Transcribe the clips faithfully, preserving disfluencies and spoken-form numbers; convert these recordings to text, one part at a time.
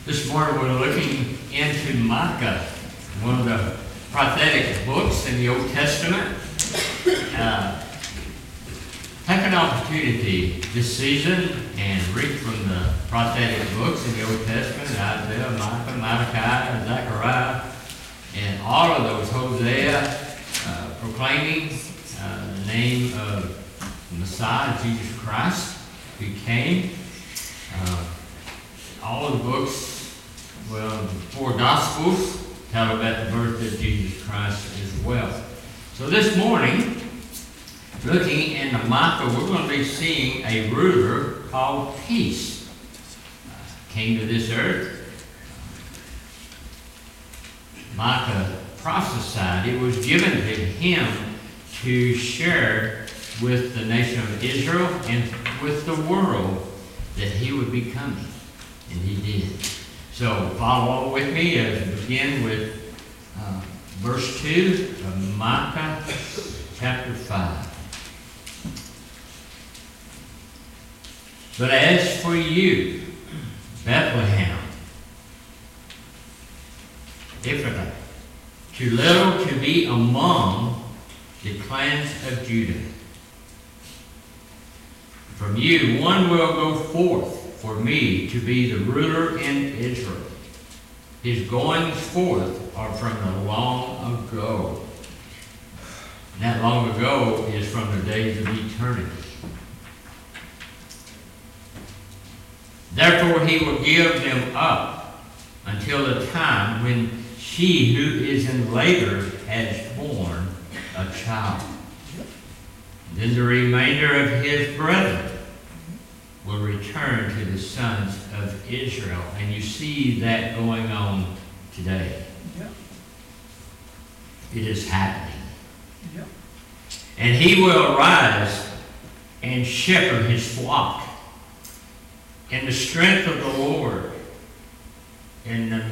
This morning we're looking into Micah, one of the prophetic books in the Old Testament. Uh, take an opportunity this season and read from the prophetic books in the Old Testament, Isaiah, Micah, Malachi, Zechariah, and all of those, Hosea, uh, proclaiming uh, the name of the Messiah, Jesus Christ, who came. Uh, all of the books, well, the four Gospels tell about the birth of Jesus Christ as well. So this morning, looking into Micah, we're going to be seeing a ruler called Peace. Uh, came to this earth. Micah prophesied. It was given to him to share with the nation of Israel and with the world that he would be coming. And he did. So follow along with me as we begin with uh, verse two of Micah chapter five. But as for you, Bethlehem, Ephrathah, too little to be among the clans of Judah. From you one will go forth for me to be the ruler in Israel. His goings forth are from the long ago. And that long ago is from the days of eternity. Therefore he will give them up until the time when she who is in labor has borne a child. Then the remainder of his brethren will return to the sons of Israel. And you see that going on today. Yep. It is happening. Yep. And he will arise and shepherd his flock in the strength of the Lord, in the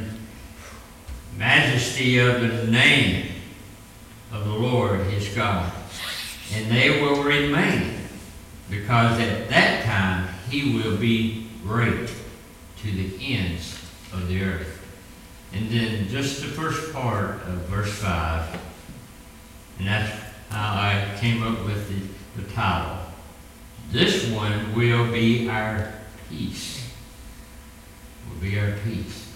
majesty of the name of the Lord his God. And they will remain, because at that time he will be great to the ends of the earth. And then just the first part of verse five, and that's how I came up with the, the title. This one will be our peace. Will be our peace.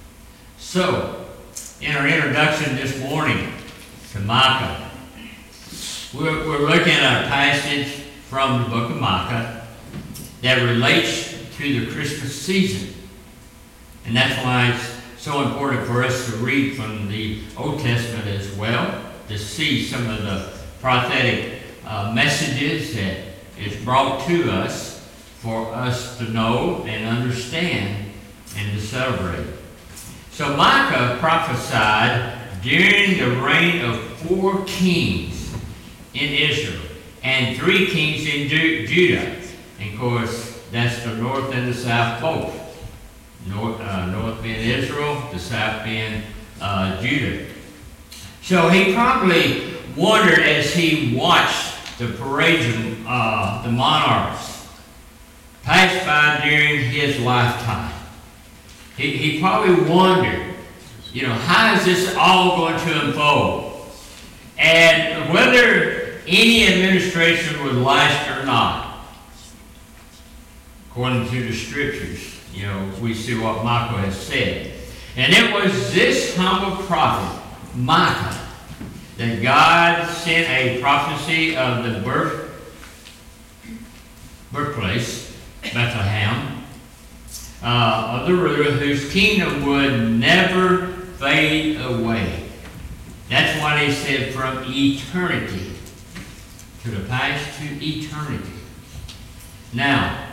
So, in our introduction this morning to Micah, we're, we're looking at a passage from the book of Micah that relates to the Christmas season. And that's why it's so important for us to read from the Old Testament as well, to see some of the prophetic uh, messages that is brought to us for us to know and understand and to celebrate. So Micah prophesied during the reign of four kings in Israel and three kings in Ju- Judah. And of course, that's the north and the south both. North, uh, north being Israel, the south being uh, Judah. So he probably wondered as he watched the parade of uh, the monarchs pass by during his lifetime. He, he probably wondered, you know, how is this all going to unfold? And whether any administration would last or not. According to the scriptures, you know, we see what Micah has said. And it was this humble prophet, Micah, that God sent a prophecy of the birth, birthplace, Bethlehem, uh, of the ruler whose kingdom would never fade away. That's why he said from eternity to the past to eternity. Now,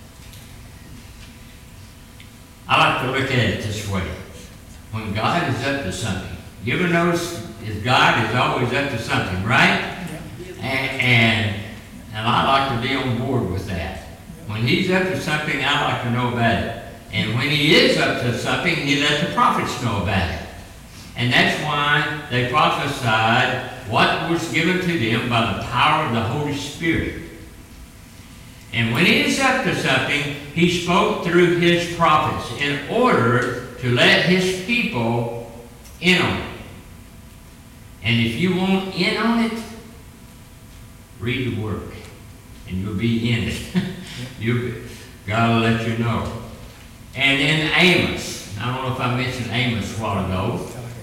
I like to look at it this way. When God is up to something, you ever notice is God is always up to something, right? And, and, and I like to be on board with that. When he's up to something, I like to know about it. And when he is up to something, he lets the prophets know about it. And that's why they prophesied what was given to them by the power of the Holy Spirit. And when he is up to something, he spoke through his prophets in order to let his people in on it. And if you want in on it, read the Word, and you'll be in it. You'll be, God will let you know. And in Amos, I don't know if I mentioned Amos a while ago,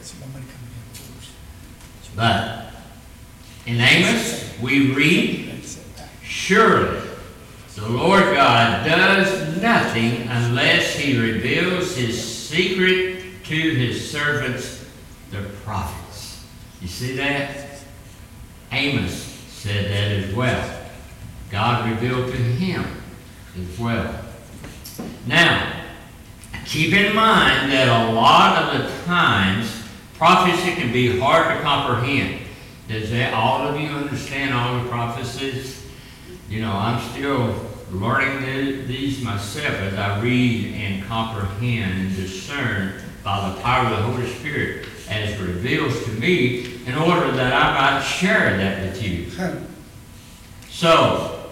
but in Amos we read, surely the Lord God does nothing unless he reveals his secret to his servants, the prophets. You see that? Amos said that as well. God revealed to him as well. Now, keep in mind that a lot of the times prophecy can be hard to comprehend. Does that, all of you understand all the prophecies? You know, I'm still learning the, these myself as I read and comprehend and discern by the power of the Holy Spirit as it reveals to me in order that I might share that with you. So,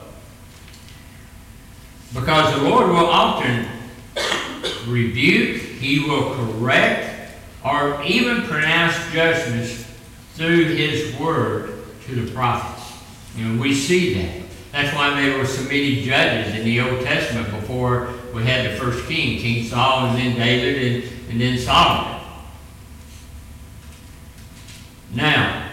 because the Lord will often rebuke, he will correct, or even pronounce judgments through his word to the prophets. You know, we see that. That's why there were so many judges in the Old Testament before we had the first king, King Saul, and then David, and, and then Solomon. Now,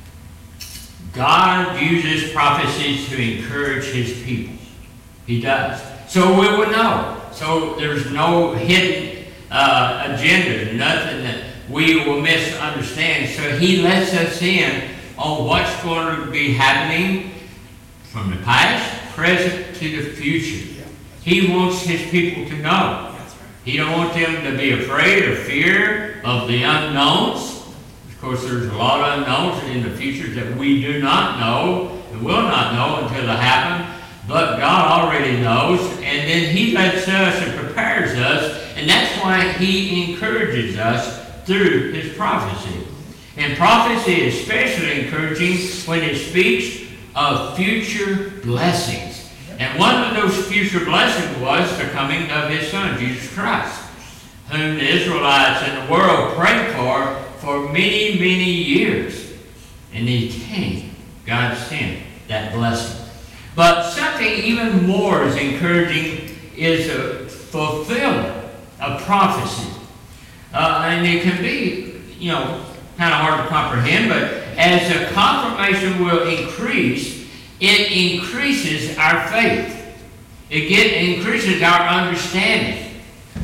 God uses prophecies to encourage his people. He does. So we will know. So there's no hidden uh, agenda, nothing that we will misunderstand. So he lets us in on what's going to be happening from the past, present, to the future. Yeah. He wants his people to know. That's right. He don't want them to be afraid or fear of the unknowns. Of course, there's a lot of unknowns in the future that we do not know and will not know until they happen. But God already knows, and then he lets us and prepares us, and that's why he encourages us through his prophecy. And prophecy is especially encouraging when it speaks of future blessings. And one of those future blessings was the coming of his Son, Jesus Christ, whom the Israelites and the world prayed for for many, many years. And he came. God sent that blessing. But something even more is encouraging is a fulfillment of prophecy. Uh, and it can be, you know, kind of hard to comprehend, but as the confirmation will increase, it increases our faith. It get, increases our understanding.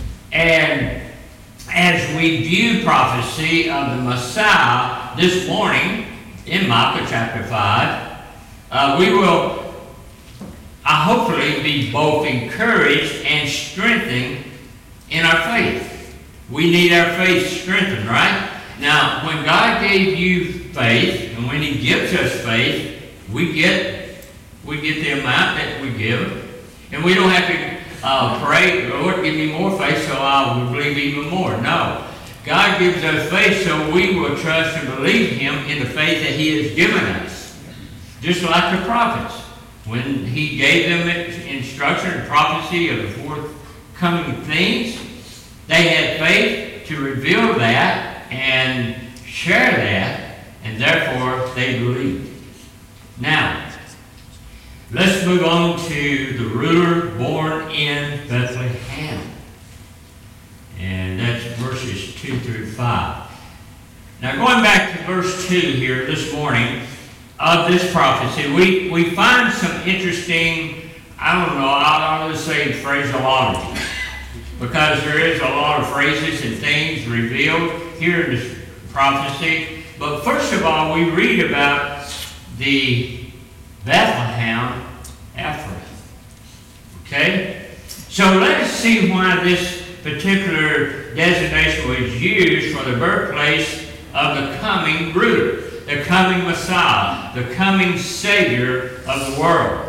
And as we view prophecy of the Messiah this morning in Micah chapter five, uh, we will uh, hopefully be both encouraged and strengthened in our faith. We need our faith strengthened, right? Now, when God gave you faith, and when he gives us faith, we get we get the amount that we give. And we don't have to uh, pray, Lord, give me more faith so I will believe even more. No. God gives us faith so we will trust and believe him in the faith that he has given us. Just like the prophets. When he gave them instruction and prophecy of the forthcoming things, they had faith to reveal that and share that, and therefore they believed. Now, let's move on to the ruler born in Bethlehem. And that's verses two through five. Now, going back to verse two here this morning of this prophecy, we, we find some interesting, I don't know, I'll, I'll just say phraseology. Because there is a lot of phrases and things revealed here in this prophecy. But first of all, we read about the Bethlehem Ephraim. Okay? So let us see why this particular designation was used for the birthplace of the coming ruler, the coming Messiah, the coming Savior of the world.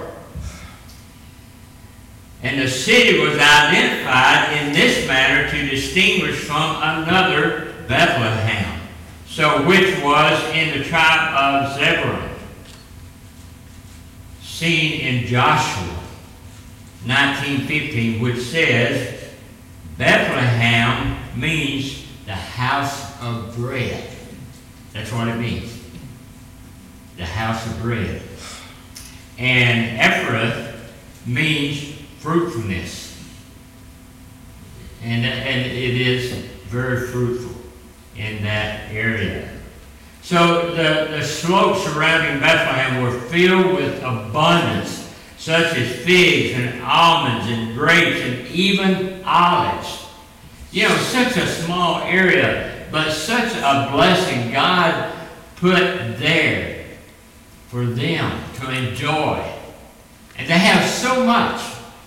And the city was identified in this manner to distinguish from another Bethlehem, so which was in the tribe of Zebulun, seen in Joshua nineteen fifteen, which says, Bethlehem means the house of bread. That's what it means. The house of bread. And Ephrath means fruitfulness. And, and it is very fruitful in that area. So the, the slopes surrounding Bethlehem were filled with abundance, such as figs and almonds and grapes and even olives. You know, such a small area, but such a blessing God put there for them to enjoy. And they have so much.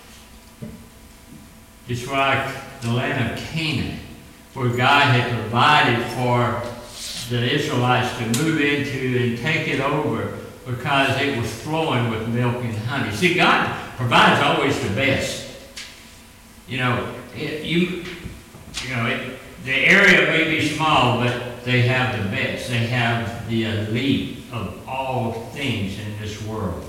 Just like the land of Canaan, where God had provided for the Israelites to move into and take it over because it was flowing with milk and honey. See, God provides always the best. You know, it, you, you know, it, the area may be small, but they have the best. They have the elite of all things in this world.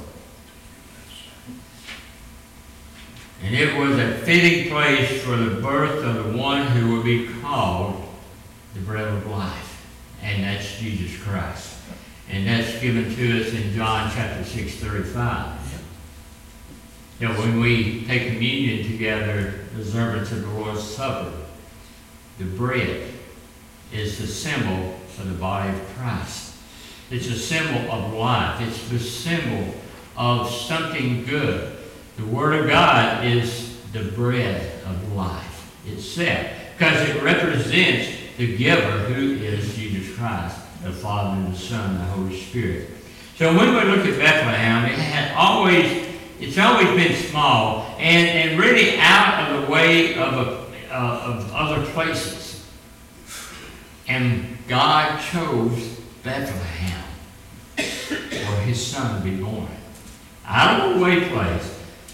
And it was a fitting place for the birth of the one who will be called the bread of life. And that's Jesus Christ. And that's given to us in John chapter six, thirty-five. You know, when we take communion together, the observance of the Lord's Supper, the bread is the symbol of the body of Christ. It's a symbol of life. It's the symbol of something good. The Word of God is the bread of life itself, because it represents the giver, who is Jesus Christ, the Father and the Son and the Holy Spirit. So when we look at Bethlehem, it had always, it's always been small and, and really out of the way of, a, uh, of other places. And God chose Bethlehem for His Son to be born. Out of the way place.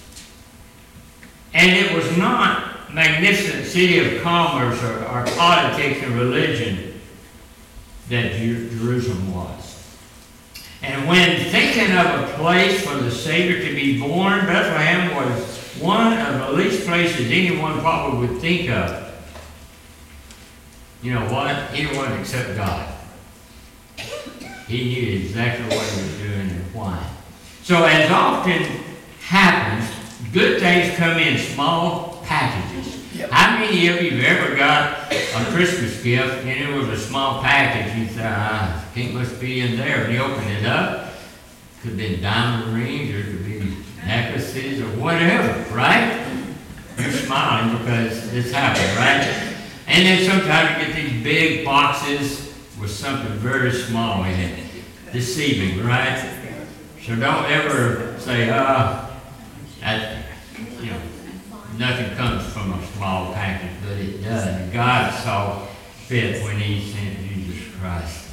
And it was not magnificent city of commerce or, or politics and religion that Jerusalem was. And when thinking of a place for the Savior to be born, Bethlehem was one of the least places anyone probably would think of. You know what? Anyone except God. He knew exactly what He was doing and why. So as often happens, good things come in small packages. Yep. How many of you have ever got a Christmas gift and it was a small package? You thought, ah, it must be in there. And you open it up, it could have been diamond rings, or it could be necklaces, or whatever, right? You're smiling because it's happened, right? And then sometimes you get these big boxes with something very small in it. Deceiving, right? So don't ever say, ah, oh, that, you know, nothing comes from a small package, but it does. And God saw fit when He sent Jesus Christ.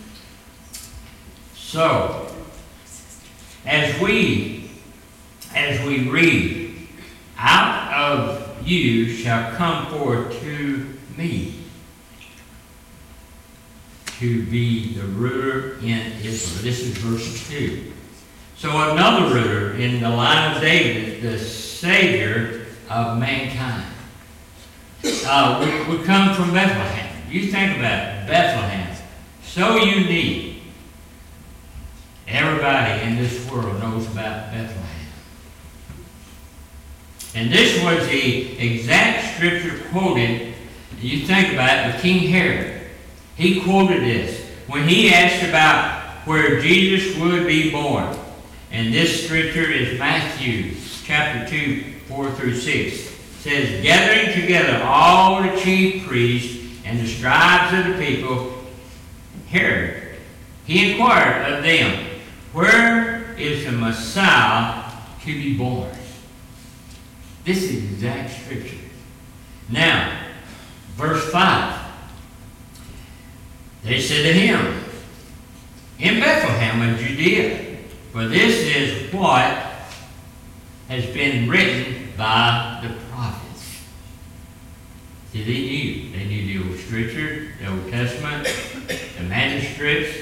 So, as we, as we read, out of you shall come forth to me to be the ruler in Israel. This is verse two. So another ruler in the line of David, the Savior of mankind. Uh, we, we come from Bethlehem. You think about it, Bethlehem. So unique. Everybody in this world knows about Bethlehem. And this was the exact scripture quoted. You think about it, with King Herod. He quoted this when he asked about where Jesus would be born. And this scripture is Matthew chapter two, four through six. It says, gathering together all the chief priests and the scribes of the people, Herod, he inquired of them, where is the Messiah to be born? This is exact scripture. Now, verse five. They said to him, in Bethlehem of Judea, for this is what has been written by the prophets. See, they knew. They knew the Old Scripture, the Old Testament, the manuscripts.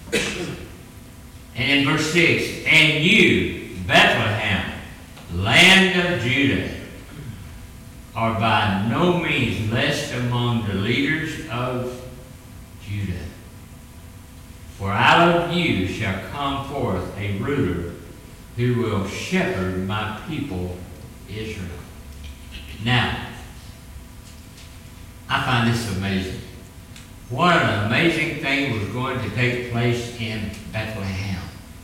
And in verse six, and you, Bethlehem, land land of Judah are by no means less among the leaders of Judah. For out of you shall come forth a ruler who will shepherd my people Israel. Now, I find this amazing. What an amazing thing was going to take place in Bethlehem.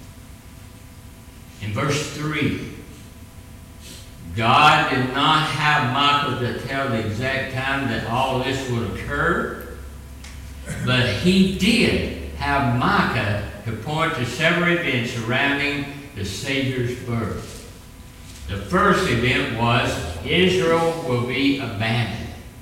In verse three, God did not have Micah to tell the exact time that all this would occur, but he did have Micah to point to several events surrounding the Savior's birth. The first event was Israel will be abandoned.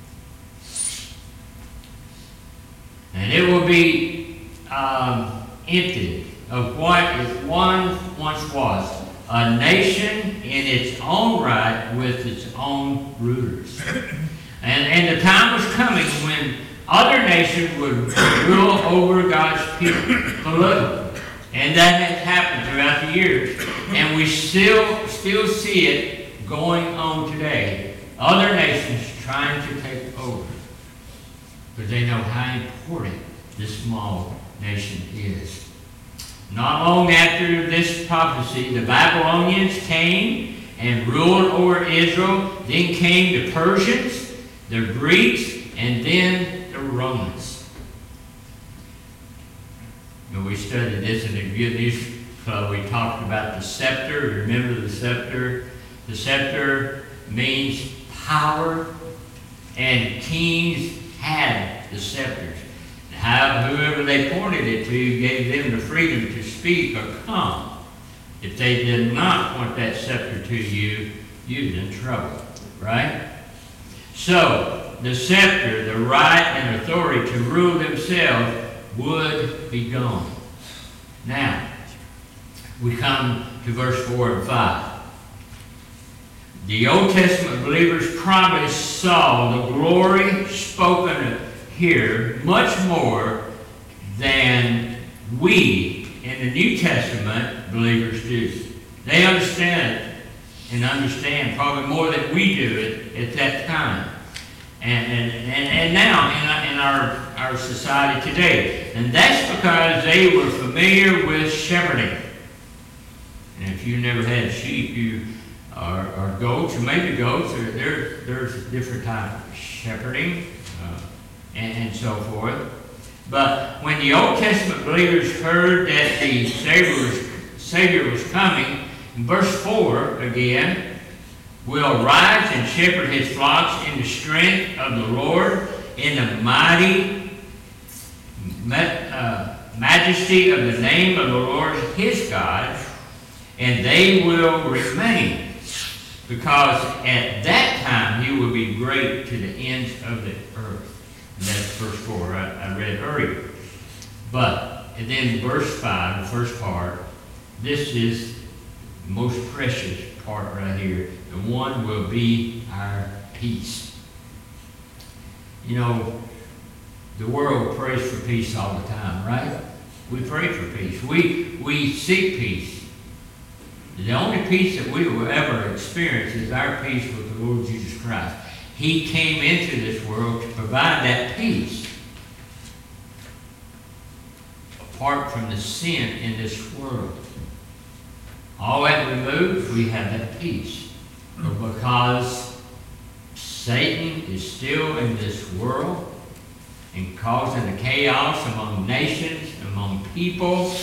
And it will be um, emptied of what it one once was, a nation in its own right with its own rulers. And, and the time was coming when other nations would rule over God's people politically. And that has happened throughout the years. And we still, still see it going on today. Other nations trying to take over. But they know how important this small nation is. Not long after this prophecy, the Babylonians came and ruled over Israel. Then came the Persians, the Greeks, and then the Romans. When we studied this in the Good News Club, we talked about the scepter. Remember the scepter? The scepter means power, and kings had the scepters. How, whoever they pointed it to gave them the freedom to speak or come. If they did not point that scepter to you, you're in trouble, right? So, the scepter, the right and authority to rule themselves would be gone. Now, we come to verse four and five. The Old Testament believers probably saw the glory spoken of here much more than we in the New Testament believers do. They understand it and understand probably more than we do it at that time. And, and, and, and now in, in our, our society today. And that's because they were familiar with shepherding. And if you never had sheep, you or, or goats, or maybe goats, or there, there's different types of shepherding. Uh, And, and so forth. But when the Old Testament believers heard that the Savior was, Savior was coming, in verse four again, will rise and shepherd his flocks in the strength of the Lord, in the mighty uh, majesty of the name of the Lord his God, and they will remain, because at that time he will be great to the ends of the earth. And that's verse four I, I read earlier. But, and then verse five, the first part, this is the most precious part right here. The one will be our peace. You know, the world prays for peace all the time, right? We pray for peace. We, we seek peace. The only peace that we will ever experience is our peace with the Lord Jesus Christ. He came into this world to provide that peace. Apart from the sin in this world. All that removed, we have that peace. But because Satan is still in this world and causing the chaos among nations, among people,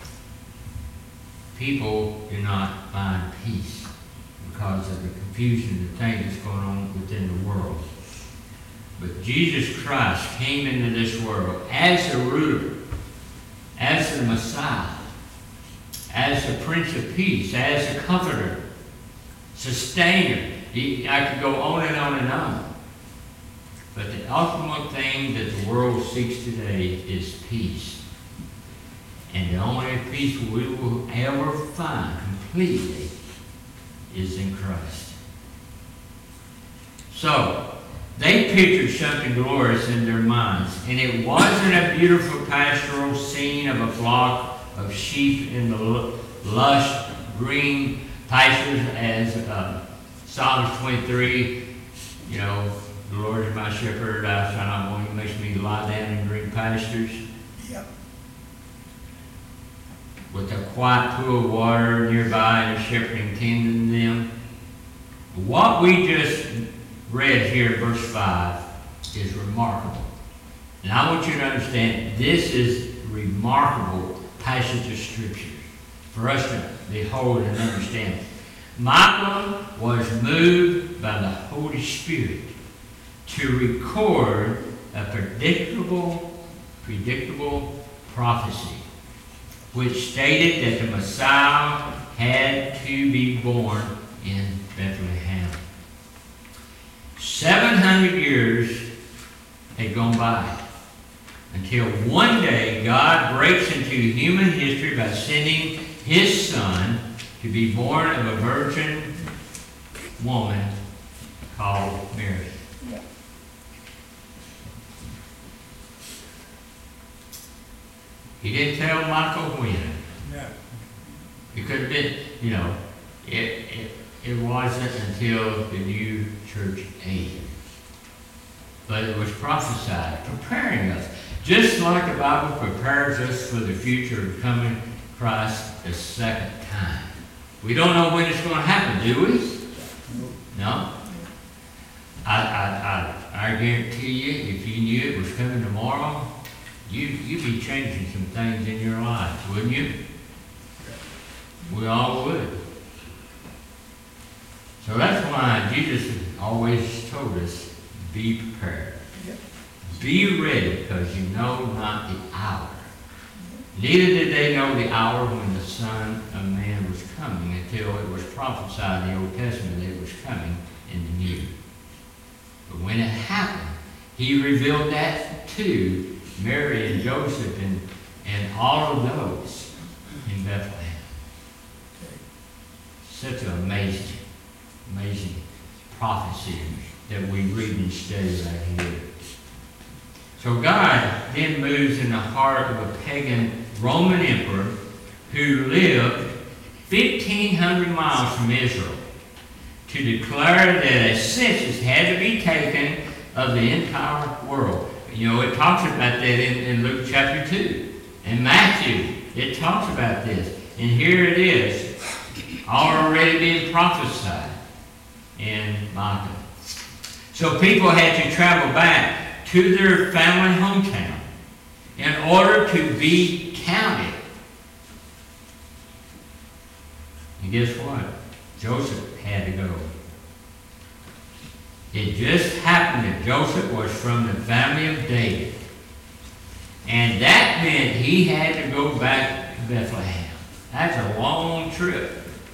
people do not find peace because of the confusion and the things that's going on within the world. But Jesus Christ came into this world as the ruler, as the Messiah, as the Prince of Peace, as the Comforter, Sustainer. I could go on and on and on. But the ultimate thing that the world seeks today is peace. And the only peace we will ever find completely is in Christ. So, they pictured something glorious in their minds. And it wasn't a beautiful pastoral scene of a flock of sheep in the lush green pastures as uh, Psalms twenty-three, you know, the Lord is my shepherd, I shall not want. He makes me lie down in green pastures. Yep. With a quiet pool of water nearby and a shepherding tending them. What we just read here in verse five is remarkable. And I want you to understand, this is a remarkable passage of Scripture for us to behold and understand. Michael was moved by the Holy Spirit to record a predictable, predictable prophecy, which stated that the Messiah had to be born in Bethlehem. Seven hundred years had gone by until one day God breaks into human history by sending His Son to be born of a virgin woman called Mary. Yeah. He didn't tell Michael when. No. It could have been, you know, it, it, it wasn't until the new church age. But it was prophesied, preparing us. Just like the Bible prepares us for the future of coming Christ the second time. We don't know when it's going to happen, do we? No? I, I, I, I guarantee you, if you knew it was coming tomorrow, you, you'd be changing some things in your life, wouldn't you? We all would. So that's why Jesus always told us, be prepared. Yep. Be ready, because you know not the hour. Neither did they know the hour when the Son of Man was coming, until it was prophesied in the Old Testament that it was coming in the New. But when it happened, He revealed that to Mary and Joseph and, and all of those in Bethlehem. Such an amazing, amazing prophecy that we read and study right here. So God then moves in the heart of a pagan Roman emperor who lived fifteen hundred miles from Israel to declare that a census had to be taken of the entire world. You know, it talks about that in, in Luke chapter two. In Matthew, it talks about this. And here it is, already being prophesied in Micah. So people had to travel back to their family hometown in order to be counted. And guess what? Joseph had to go. It just happened that Joseph was from the family of David. And that meant he had to go back to Bethlehem. That's a long trip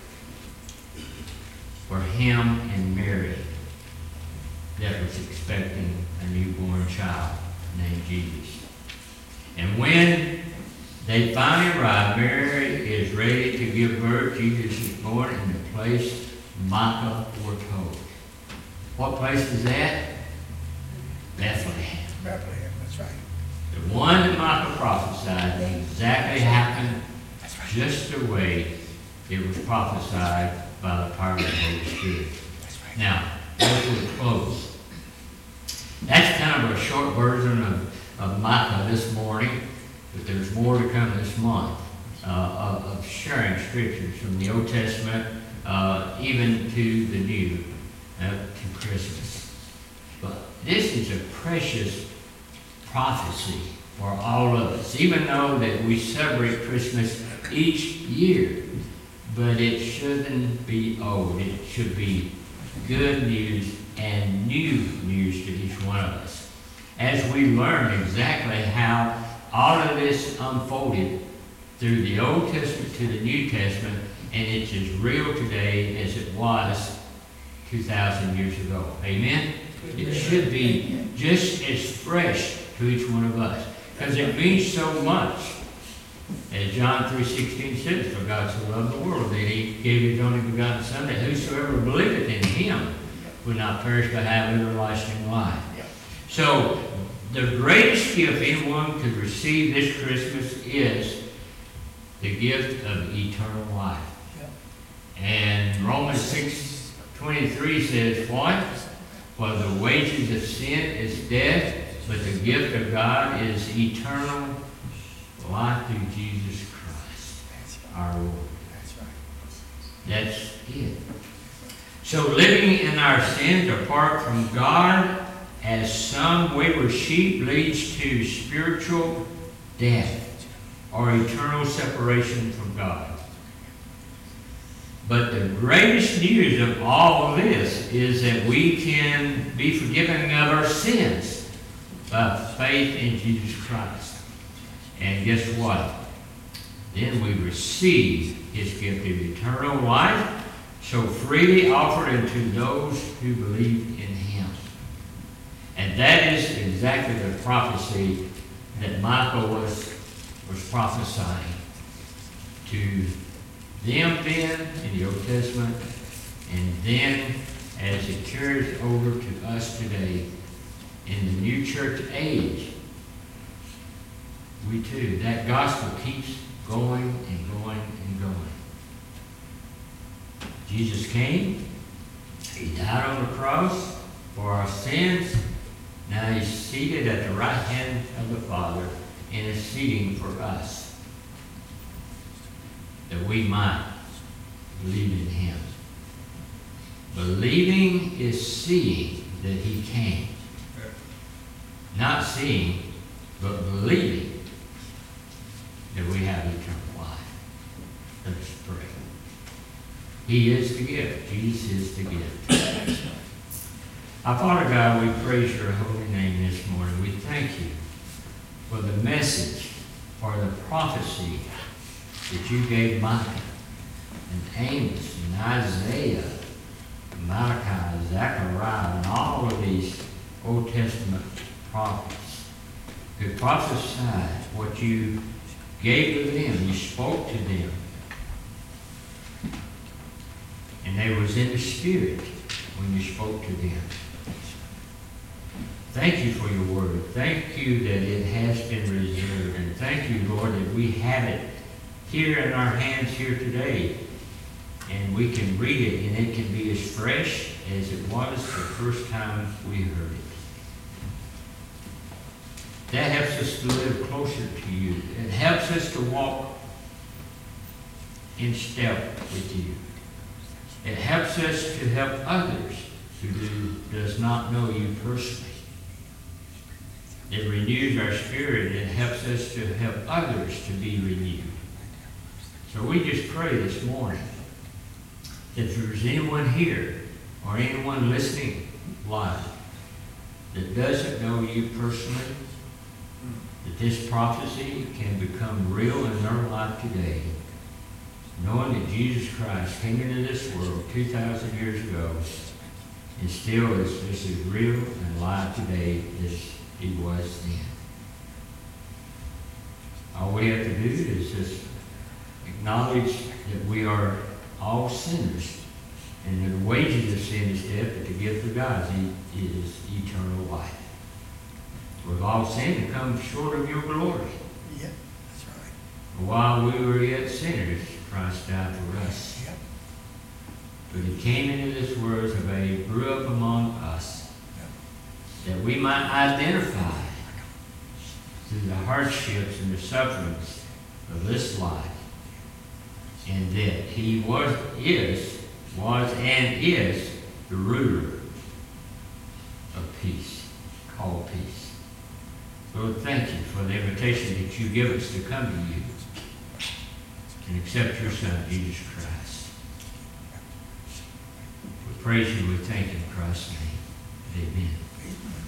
for him and Mary that was expecting a newborn child named Jesus. And when they finally arrived, Mary is ready to give birth. Jesus is born in the place Micah foretold. What place is that? Bethlehem. Bethlehem, that's right. The one that Micah prophesied exactly happened That's right. just the way it was prophesied by the power of the Holy Spirit. That's right. Now, as we close, that's kind of a short version of, of Micah this morning, but there's more to come this month uh, of, of sharing scriptures from the Old Testament, uh, even to the New, uh, to Christmas. But this is a precious prophecy for all of us, even though that we celebrate Christmas each year. But it shouldn't be old. It should be good news and new news to each one of us, as we learn exactly how all of this unfolded through the Old Testament to the New Testament, and it's as real today as it was two thousand years ago. Amen? It should be just as fresh to each one of us, because it means so much. As John three sixteen says, for God so loved the world that He gave His only begotten Son, that whosoever believeth in Him would not perish but have everlasting life. So, the greatest gift anyone could receive this Christmas is the gift of eternal life. And Romans six twenty-three says, what? For the wages of sin is death, but the gift of God is eternal life through Jesus Christ, our Lord. That's it. So living in our sins apart from God as some wayward sheep leads to spiritual death or eternal separation from God. But the greatest news of all of this is that we can be forgiven of our sins by faith in Jesus Christ. And guess what? Then we receive His gift of eternal life, so freely offered unto those who believe in Him. And that is exactly the prophecy that Michael was, was prophesying to them then in the Old Testament, and then as it carries over to us today in the new church age. We too, that gospel keeps going and going and going. Jesus came, He died on the cross for our sins. Now He's seated at the right hand of the Father, interceding for us, that we might believe in Him. Believing is seeing that He came. Not seeing, but believing that we have eternal life. Let us pray. He is the gift. Jesus is the gift. Our Father God, we praise Your holy name this morning. We thank You for the message, for the prophecy that You gave Micah and Amos and Isaiah, Malachi, Zechariah, and all of these Old Testament prophets who prophesied what You gave to them. You spoke to them. And they was in the Spirit when You spoke to them. Thank You for Your word. Thank You that it has been reserved. And thank You, Lord, that we have it here in our hands here today. And we can read it, and it can be as fresh as it was the first time we heard it. That helps us to live closer to You. It helps us to walk in step with You. It helps us to help others who do, does not know You personally. It renews our spirit. It helps us to help others to be renewed. So we just pray this morning that if there's anyone here or anyone listening live that doesn't know You personally, that this prophecy can become real in their life today, knowing that Jesus Christ came into this world two thousand years ago and still is just as real and alive today as He was then. All we have to do is just acknowledge that we are all sinners, and the wages of sin is death, but the gift of God is eternal life. We've all sinned and come short of Your glory. Yeah, that's right. While we were yet sinners, Christ died for us. Yep. But He came into this world as a babe, grew up among us, Yep. that we might identify through the hardships and the sufferings of this life, and that He was, is, was, and is the ruler of peace, called peace. Lord, thank You for the invitation that You give us to come to You and accept Your Son, Jesus Christ. We praise You, we thank You in Christ's name. Amen. Amen.